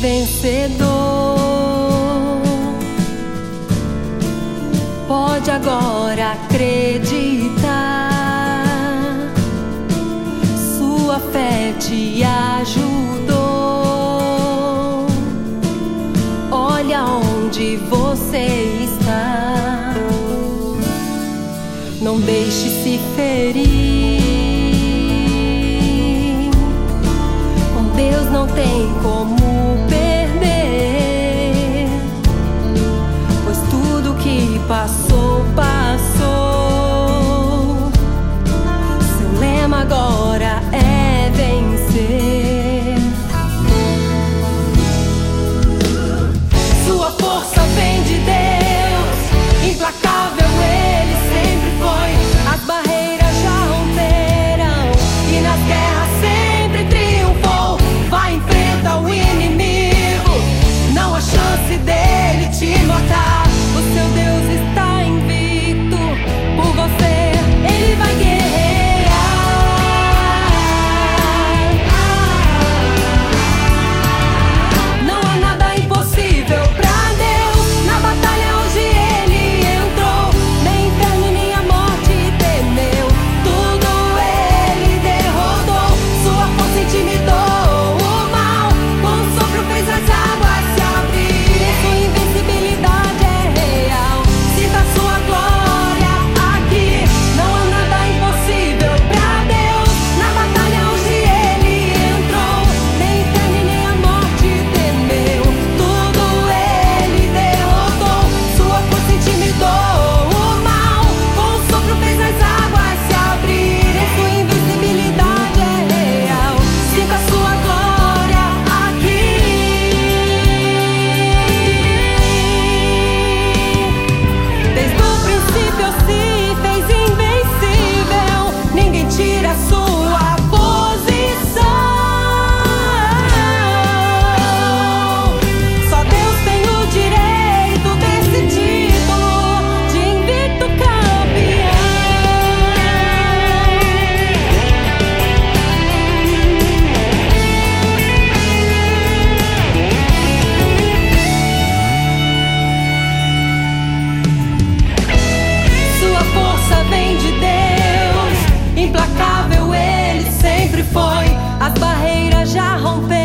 vencedor. Pode agora acreditar, sua fé te ajudou. Olha onde você está, não deixe se ferir. Com Deus não tem como perder, pois tudo que passou, passou. Seu lema agora é vencer. Sua força vem de Deus, implacável Ele sempre foi. As barreiras já romperam e nas guerras sempre triunfou. Vai, enfrenta o inimigo, não há chance dele te matar. O seu Deus está invicto, por você Ele vai guerrear. Não há nada impossível pra Deus. Na batalha hoje Ele entrou, nem inferno nem a morte temeu. Tudo Ele derrotou, sua força intimidou o mal. Com um sopro fez as águas se abrirem. Sua invencibilidade é real, sinta sua glória aqui. Não há nada impossível pra Deus. Na batalha hoje Ele entrou, nem inferno nem a morte temeu. Tudo Ele derrotou, sua força intimidou o mal. Com um sopro fez as águas se abrirem. Sua invencibilidade é real, sinta sua glória aqui. Desde o princípio se fez invencível, ninguém tira a sua posição. Só Deus tem o direito desse título de invicto campeão. Sua força vem de Deus, implacável Ele sempre foi. As barreiras já romperam